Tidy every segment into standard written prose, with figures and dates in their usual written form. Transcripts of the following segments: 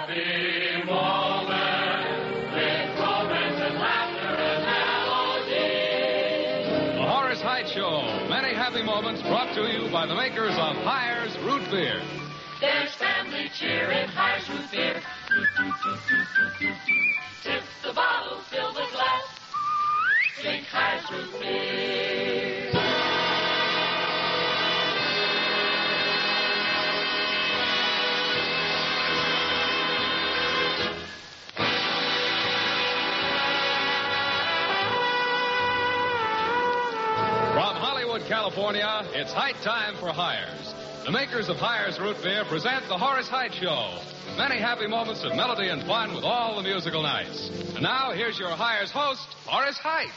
happy moments with romance and laughter and melody. The Horace Heidt Show. Many happy moments brought to you by the makers of Hires Root Beer. There's family cheer in Hires Root Beer. Tip the bottle, fill the glass. Drink Hires Root Beer. From Hollywood, California, it's Height time for Hires. The makers of Hires Root Beer present the Horace Heidt Show. Many happy moments of melody and fun with all the musical nights. And now, here's your Hires host, Horace Heidt.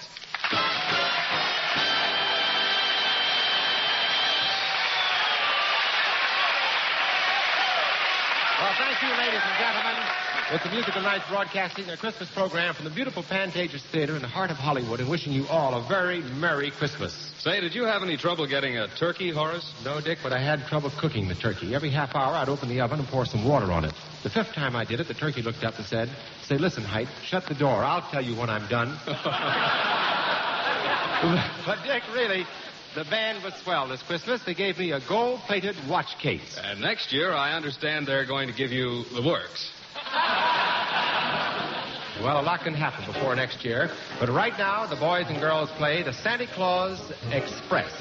Well, thank you, ladies and gentlemen. With the Musical Nights broadcasting their Christmas program from the beautiful Pantages Theater in the heart of Hollywood and wishing you all a very Merry Christmas. Say, did you have any trouble getting a turkey, Horace? No, Dick, but I had trouble cooking the turkey. Every half hour, I'd open the oven and pour some water on it. The fifth time I did it, the turkey looked up and said, "Say, listen, Height, shut the door. I'll tell you when I'm done." But, Dick, really, the band was swell this Christmas. They gave me a gold-plated watch case. And next year, I understand they're going to give you the works. Well, a lot can happen before next year. But right now, the boys and girls play the Santa Claus Express.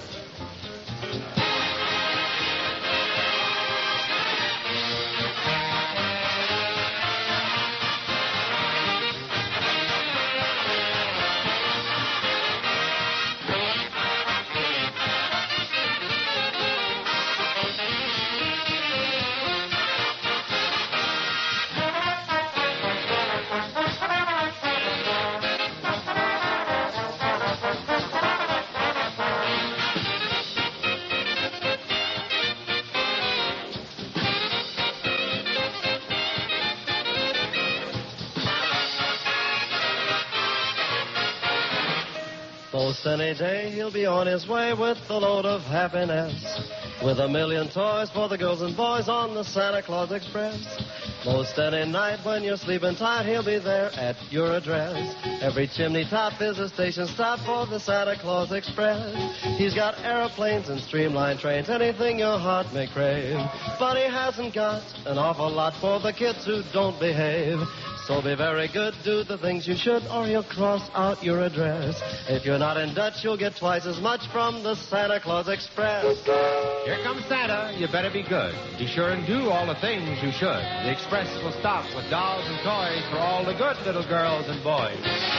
Most any day he'll be on his way with a load of happiness, with a million toys for the girls and boys on the Santa Claus Express. Most any night when you're sleeping tight, he'll be there at your address. Every chimney top is a station stop for the Santa Claus Express. He's got airplanes and streamlined trains, anything your heart may crave. But he hasn't got an awful lot for the kids who don't behave. So be very good, do the things you should, or he'll cross out your address. If you're not in Dutch, you'll get twice as much from the Santa Claus Express. Here comes Santa. You better be good. Be sure and do all the things you should. The Express will stop with dolls and toys for all the good little girls and boys.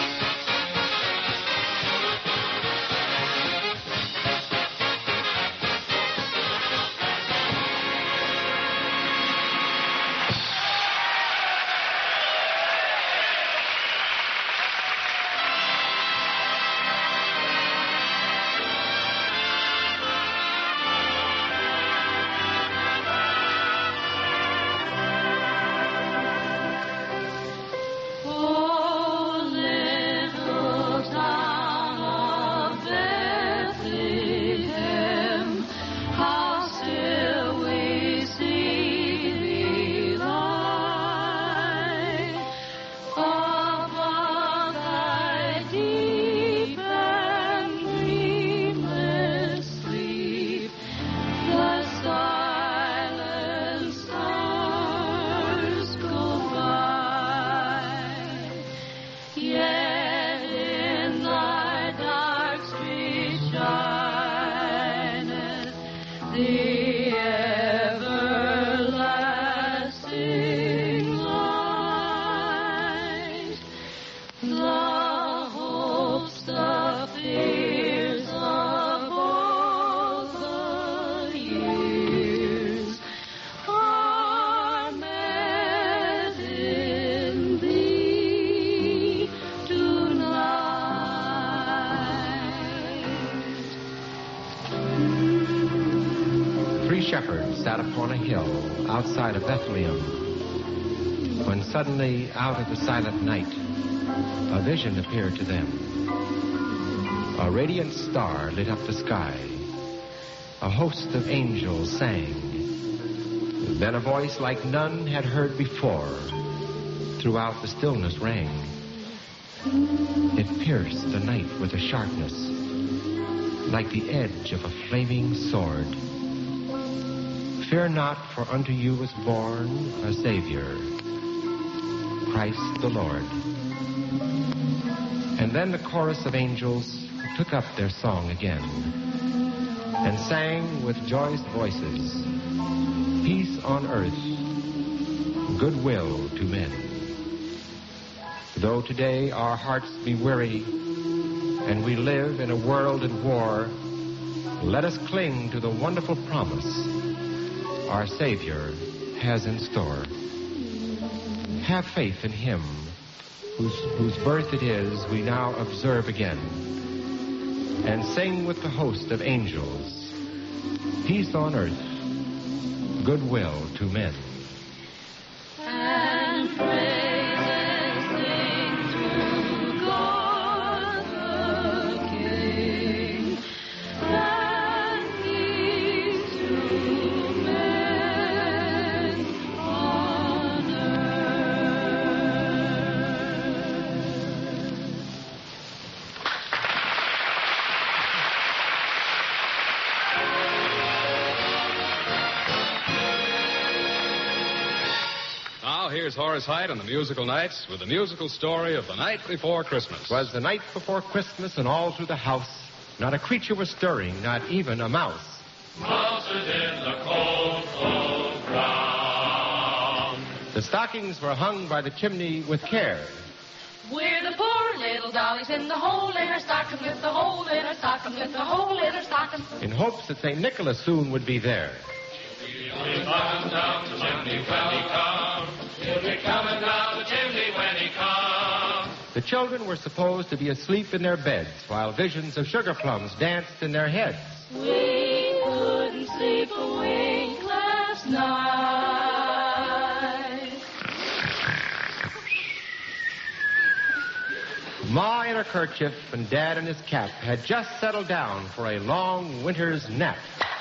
Shepherds sat upon a hill outside of Bethlehem, when suddenly, out of the silent night, a vision appeared to them. A radiant star lit up the sky. A host of angels sang, Then a voice like none had heard before throughout the stillness rang. It pierced the night with a sharpness like the edge of a flaming sword. Fear not, for unto you was born a Savior, Christ the Lord. And then the chorus of angels took up their song again and sang with joyous voices, peace on earth, goodwill to men. Though today our hearts be weary and we live in a world at war, let us cling to the wonderful promise our Savior has in store. Have faith in Him whose birth it is we now observe again, and sing with the host of angels, peace on earth, goodwill to men. And praise and sing to God the King, and peace to men on earth. Now, here's Horace Heidt and the Musical Nights with the musical story of The Night Before Christmas. 'Twas the night before Christmas, and all through the house not a creature was stirring, not even a mouse. Mouses in the cold, cold ground. The stockings were hung by the chimney with care. We're the poor little dollies in the hole in our stocking, with the hole in our stocking, with the hole in our stocking. In hopes that St. Nicholas soon would be there. He'll be coming down the chimney when he comes. He'll be coming down the chimney when he comes. The children were supposed to be asleep in their beds while visions of sugar plums danced in their heads. We couldn't sleep a wink last night. Ma in her kerchief and Dad in his cap had just settled down for a long winter's nap.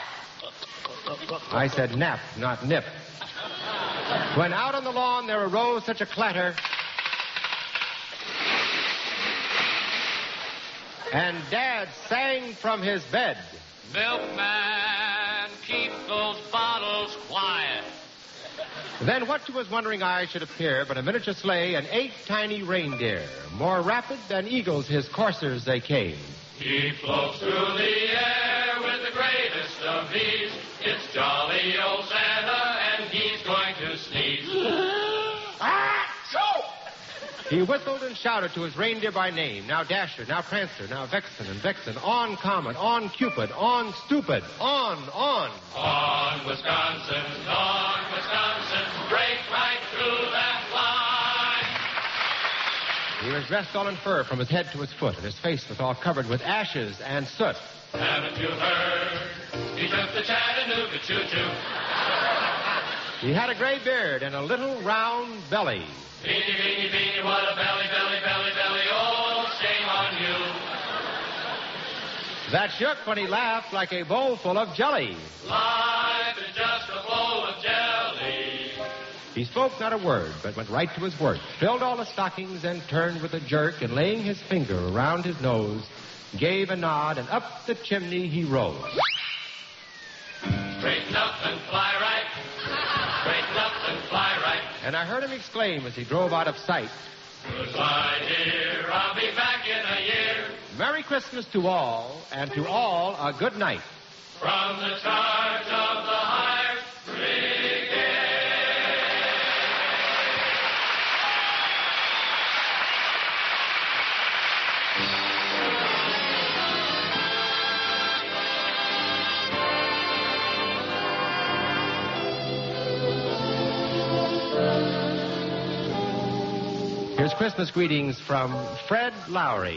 I said nap, not nip. When out on the lawn there arose such a clatter, and Dad sang from his bed. Milkman, keep those bottles quiet. Then what to his wondering eyes should appear but a miniature sleigh and 8 tiny reindeer. More rapid than eagles his coursers they came. He floats through the air with the greatest of ease. It's jolly old Santa, and he's going to sneeze. He whistled and shouted to his reindeer by name. Now Dasher, now Prancer, now Vexen and Vixen. On Comet, on Cupid, on Stupid, on. On Wisconsin, break right through that line. He was dressed all in fur from his head to his foot, and his face was all covered with ashes and soot. Haven't you heard? He took the Chattanooga choo-choo. He had a gray beard and a little round belly. Beanie, beanie, beanie, what a belly, belly, belly, belly. Oh, shame on you. That shook when he laughed like a bowl full of jelly. Life is just a bowl of jelly. He spoke not a word, but went right to his work, filled all the stockings, and turned with a jerk, and laying his finger around his nose, gave a nod, and up the chimney he rose. Straighten up and fly right. Straighten up and fly right. And I heard him exclaim as he drove out of sight, Goodbye, dear. I'll be back in a year. Merry Christmas to all, and to all a good night. From the charge of the Higher Brigade. Here's Christmas greetings from Fred Lowry.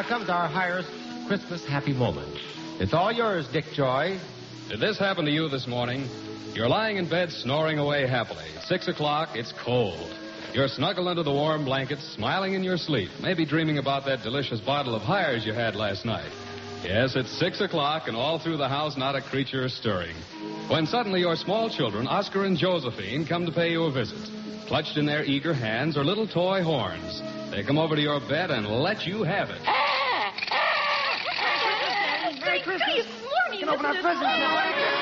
Now comes our Hires Christmas happy moment. It's all yours, Dick Joy. Did this happen to you this morning? You're lying in bed snoring away happily. 6 o'clock, it's cold. You're snuggled into the warm blankets, smiling in your sleep, maybe dreaming about that delicious bottle of Hires you had last night. Yes, it's 6 o'clock, and all through the house not a creature is stirring. When suddenly your small children, Oscar and Josephine, come to pay you a visit. Clutched in their eager hands are little toy horns. They come over to your bed and let you have it. Merry Christmas. Morning, can open our presents now.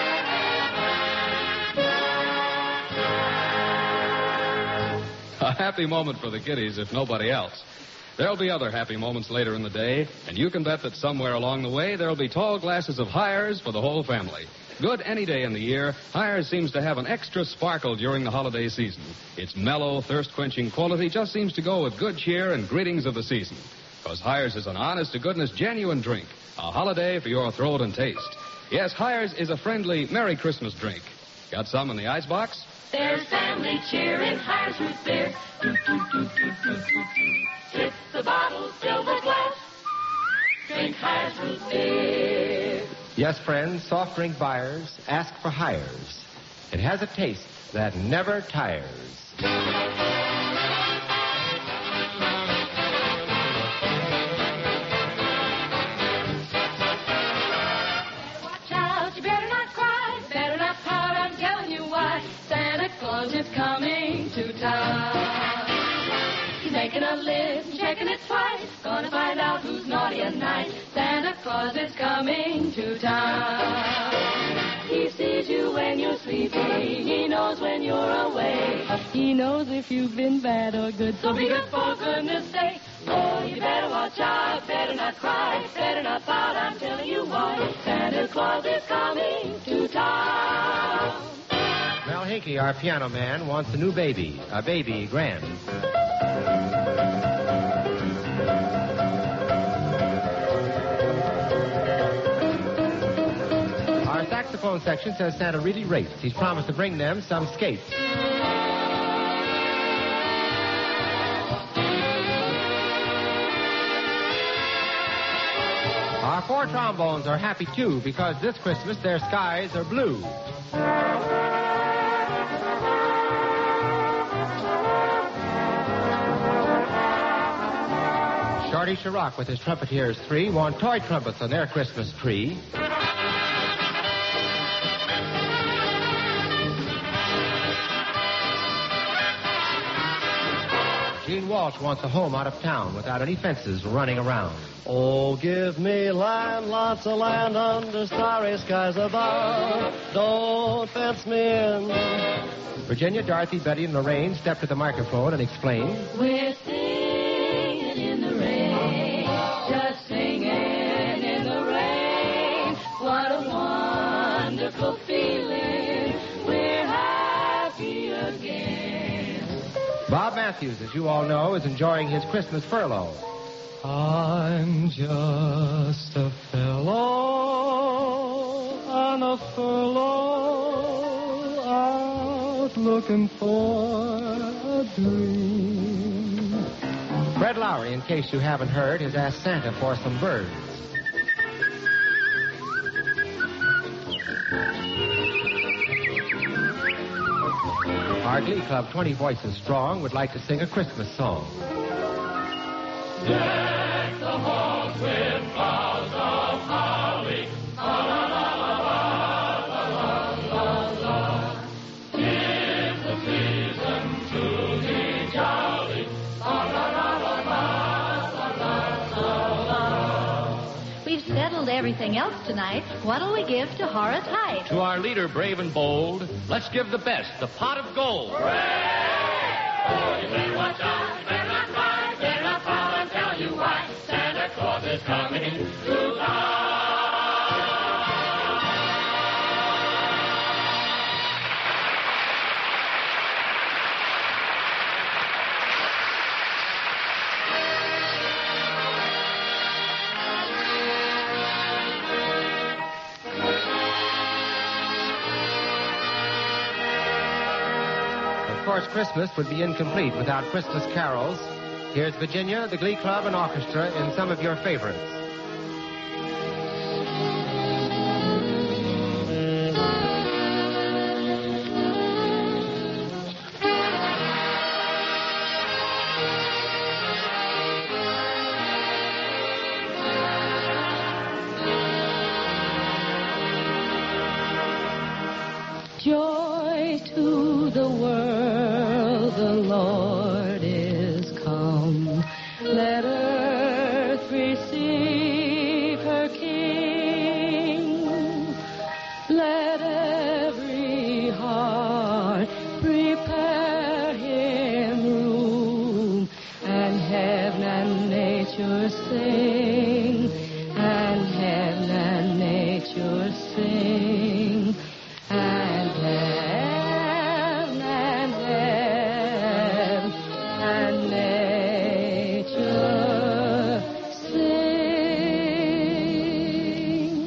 A happy moment for the kiddies, if nobody else. There'll be other happy moments later in the day, and you can bet that somewhere along the way there'll be tall glasses of Hires for the whole family. Good any day in the year, Hires seems to have an extra sparkle during the holiday season. Its mellow, thirst-quenching quality just seems to go with good cheer and greetings of the season. Because Hires is an honest-to-goodness, genuine drink, a holiday for your throat and taste. Yes, Hires is a friendly, Merry Christmas drink. Got some in the icebox? There's family cheer in Hires root beer. Tip the bottle, fill the glass. Drink Hires root beer. Yes, friends, soft drink buyers, ask for Hires. It has a taste that never tires. Watch out, you better not cry, better not pout, I'm telling you why. Santa Claus is coming to town. He's making a list and checking it twice, gonna find out who's naughty and nice. Santa Claus is coming to town. He sees you when you're sleeping, he knows when you're away. He knows if you've been bad or good, so be good for goodness sake. Oh, you better watch out, better not cry, better not pout, I'm telling you why. Santa Claus is coming to town. Mel Hickey, our piano man, wants a new baby, a baby grand. Our saxophone section says Santa really rates. He's promised to bring them some skates. Our four trombones are happy, too, because this Christmas their skies are blue. Shorty Chirac with his Trumpeteers 3 want toy trumpets on their Christmas tree. Gene Walsh wants a home out of town without any fences running around. Oh, give me land, lots of land under starry skies above. Don't fence me in. Virginia, Dorothy, Betty, and Lorraine step to the microphone and explain. We're singing in the rain, just singing in the rain. What a wonderful feeling, we're happy again. Bob Matthews, as you all know, is enjoying his Christmas furlough. I'm just a fellow on a furlough, out looking for a dream. Fred Lowry, in case you haven't heard, has asked Santa for some birds. Our Glee Club, 20 Voices Strong, would like to sing a Christmas song. Deck the halls with boughs of holly. La la la la la la la la. 'Tis the season to be jolly. La la la la la la la la. We've settled everything else tonight. What'll we give to Horace Hyde? To our leader, brave and bold, let's give the best, the pot of gold. Hooray! Oh, you better watch out, you better not cry, better not pout, I'll tell you why. Santa Claus is coming to town. Of course, Christmas would be incomplete without Christmas carols. Here's Virginia, the Glee Club, and orchestra in some of your favorites. Joy to the world, the Lord is come. Let earth receive her King. Let every heart prepare him room, and heaven and nature sing, and heaven and nature sing. And heaven and nature sing.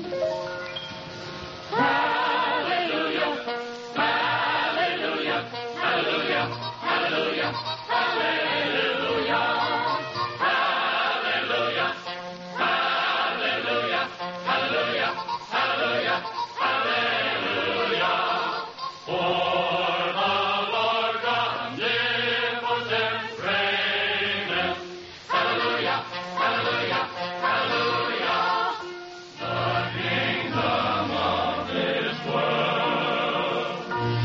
Hallelujah, hallelujah, hallelujah, hallelujah, hallelujah, hallelujah, hallelujah, hallelujah, hallelujah, hallelujah. For the Lord God omnipotent reigneth. Hallelujah, hallelujah, hallelujah. The kingdom of this world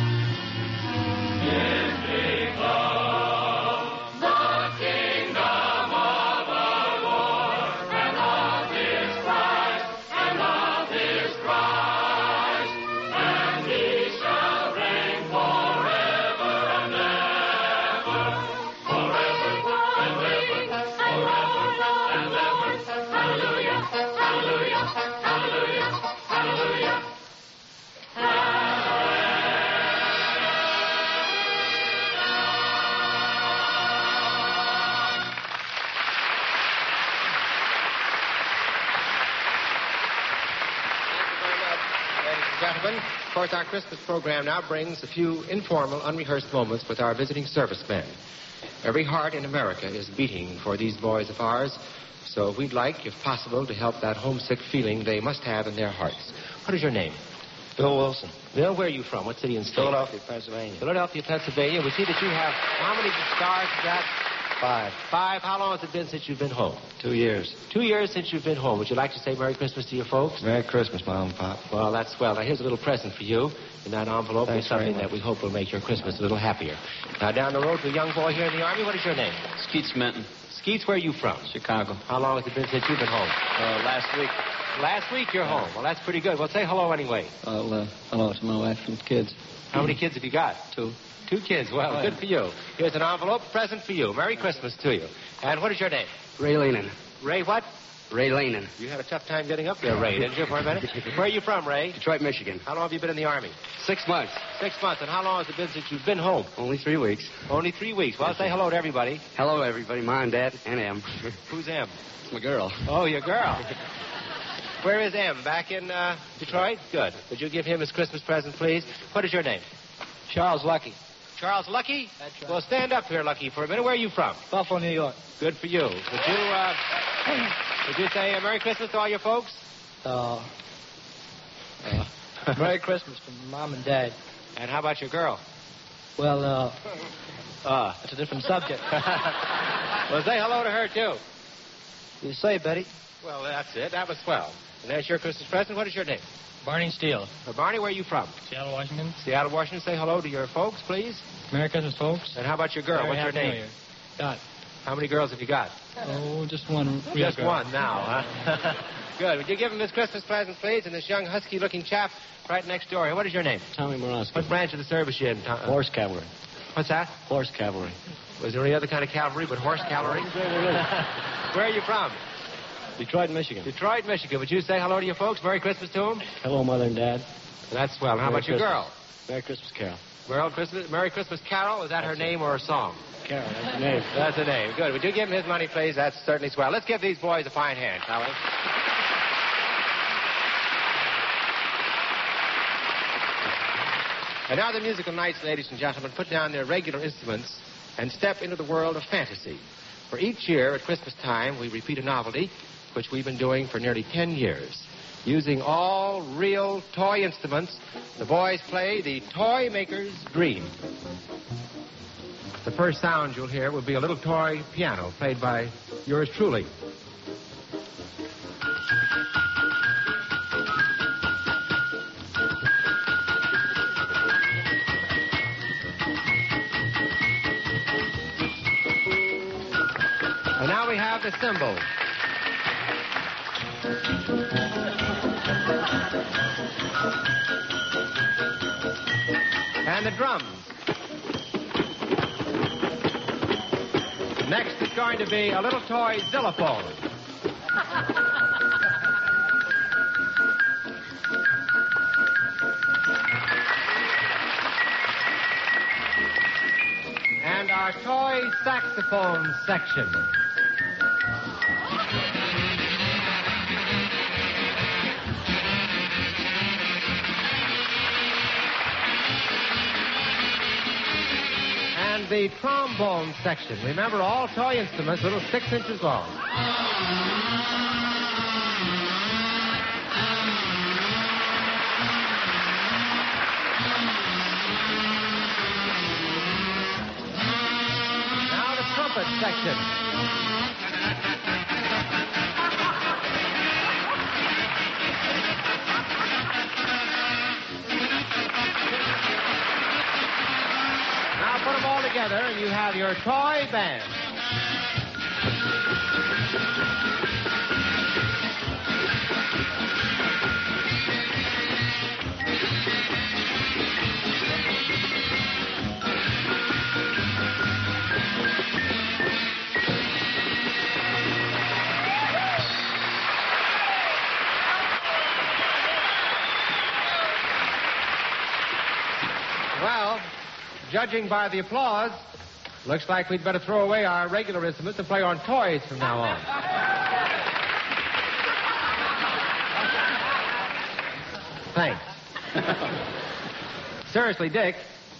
is become the kingdom of our Lord and of his Christ, and of his Christ, and he shall reign forever and ever, forever and ever, forever and ever. Hallelujah, hallelujah, hallelujah, hallelujah. Ladies and gentlemen, of course, our Christmas program now brings a few informal, unrehearsed moments with our visiting servicemen. Every heart in America is beating for these boys of ours, so we'd like, if possible, to help that homesick feeling they must have in their hearts. What is your name? Bill Wilson, Bill, where are you from? What city and state? Philadelphia, Pennsylvania. Philadelphia, Pennsylvania. We see that you have, how many stars is that? 5. 5. How long has it been since you've been home? 2 years. 2 years since you've been home. Would you like to say Merry Christmas to your folks? Merry Christmas, Mom and Pop. Well, that's swell. Now, here's a little present for you. In that envelope Thanks is something very much. that we hope will make your Christmas a little happier. Now, down the road to a young boy here in the Army. What is your name? Skeets Minton, Skeets, where are you from? Chicago. How long has it been since you've been home? Last week. Last week you're home. Well, that's pretty good. Well, say hello anyway. Hello to my wife and kids. How many kids have you got? 2. 2 kids. Well, Right. good for you. Here's an envelope, present for you. Merry Christmas to you. And what is your name? Ray Leanin. Ray what? Ray Leanin. You had a tough time getting up there, Ray, didn't you, for a minute? Where are you from, Ray? Detroit, Michigan. How long have you been in the Army? 6 months. 6 months. And how long has it been since you've been home? Only 3 weeks. Only 3 weeks. Well, say hello to everybody. Hello, everybody. Mom, Dad, and Em. Who's M? It's my girl. Oh, your girl. Where is M? Back in Detroit? Good. Would you give him his Christmas present, please? What is your name? Charles Lucky. Charles Lucky? That's right. Well, stand up here, Lucky, for a minute. Where are you from? Buffalo, New York. Good for you. Would you say Merry Christmas to all your folks? Merry Christmas from Mom and Dad. And how about your girl? Well, it's a different subject. Well, say hello to her, too. You say, Betty? Well, that's it. That was swell. And there's your Christmas present. What is your name? Barney Steele. Barney, where are you from? Seattle, Washington. Seattle, Washington. Say hello to your folks, please. Merry Christmas, folks. And how about your girl? What's her name? Dot. How many girls have you got? Oh, just one. Just one now, huh? Good. Would you give him this Christmas present, please? And this young, husky-looking chap right next door here. What is your name? Tommy Morosky. What branch of the service you in? Horse cavalry. What's that? Horse cavalry. Was there any other kind of cavalry but horse cavalry? Where are you from? Detroit, Michigan. Detroit, Michigan. Would you say hello to your folks? Merry Christmas to them? Hello, Mother and Dad. That's swell. And how Merry about your Christmas. girl? Merry Christmas, Carol. Merry Christmas Carol. Is that her name or a song? Carol, that's the name. That's the name. Good. Would you give him his money, please? That's certainly swell. Let's give these boys a fine hand, shall we? And now the musical knights, ladies and gentlemen, put down their regular instruments and step into the world of fantasy. For each year at Christmas time, we repeat a novelty, which we've been doing for nearly 10 years. Using all real toy instruments, the boys play the Toy Maker's Dream. The first sound you'll hear will be a little toy piano played by yours truly. And now we have the cymbals. And the drums. Next is going to be a little toy xylophone. And our toy saxophone section. And the trombone section. Remember, all toy instruments, little 6 inches long. Now the trumpet section. Put them all together, and you have your toy band. Well, judging by the applause, looks like we'd better throw away our regular instruments and play on toys from now on. Thanks. Seriously, Dick,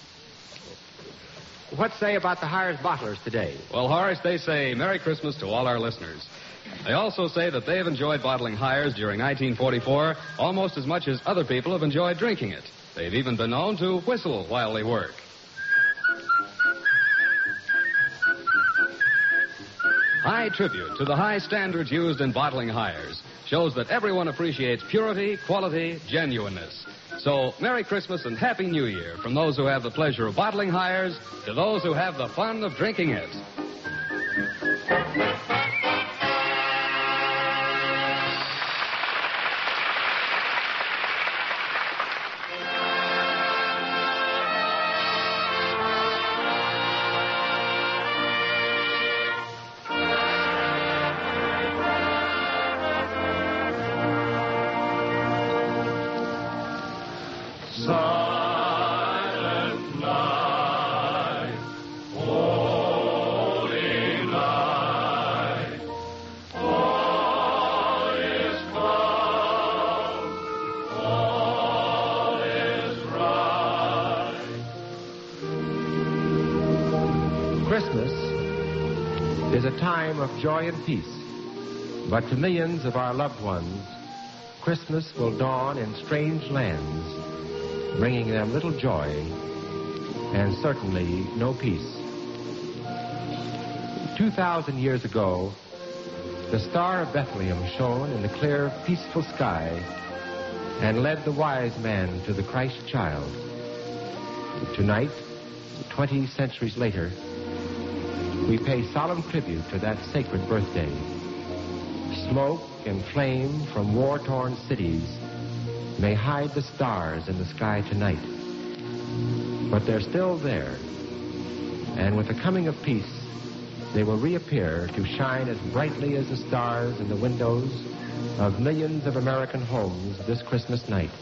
what say about the Hires bottlers today? Well, Horace, they say Merry Christmas to all our listeners. They also say that they've enjoyed bottling Hires during 1944 almost as much as other people have enjoyed drinking it. They've even been known to whistle while they work. High tribute to the high standards used in bottling Hires shows that everyone appreciates purity, quality, genuineness. So, Merry Christmas and Happy New Year from those who have the pleasure of bottling Hires to those who have the fun of drinking it. Silent night, holy night, all is calm, all is right. Christmas is a time of joy and peace, but to millions of our loved ones, Christmas will dawn in strange lands, bringing them little joy and certainly no peace. 2,000 years ago, the Star of Bethlehem shone in the clear, peaceful sky and led the wise man to the Christ child. Tonight, 20 centuries later, we pay solemn tribute to that sacred birthday. Smoke and flame from war-torn cities may hide the stars in the sky tonight, but they're still there, and with the coming of peace, they will reappear to shine as brightly as the stars in the windows of millions of American homes this Christmas night.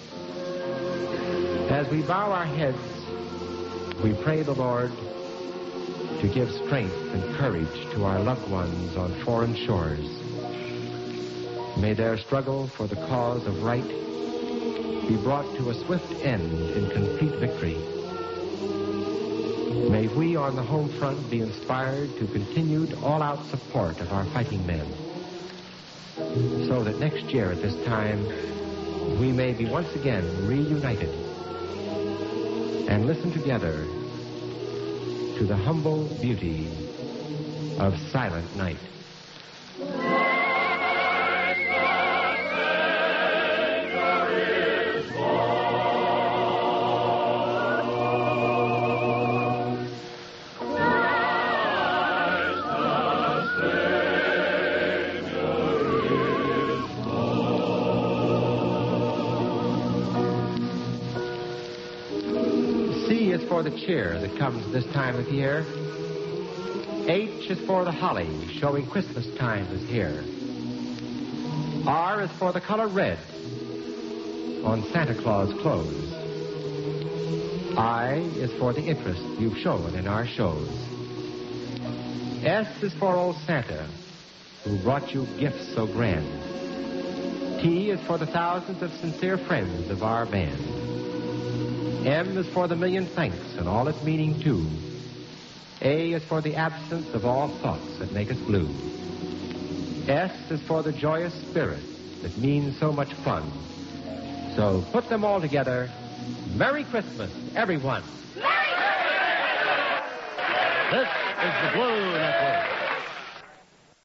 As we bow our heads, we pray the Lord to give strength and courage to our loved ones on foreign shores. May their struggle for the cause of right be brought to a swift end in complete victory. May we on the home front be inspired to continued all-out support of our fighting men, so that next year at this time we may be once again reunited and listen together to the humble beauty of Silent Night. C is for the cheer that comes this time of year. H is for the holly, showing Christmas time is here. R is for the color red on Santa Claus clothes. I is for the interest you've shown in our shows. S is for old Santa, who brought you gifts so grand. T is for the thousands of sincere friends of our band. M is for the million thanks and all its meaning too. A is for the absence of all thoughts that make us blue. S is for the joyous spirit that means so much fun. So put them all together. Merry Christmas, everyone. This is the Blue Network.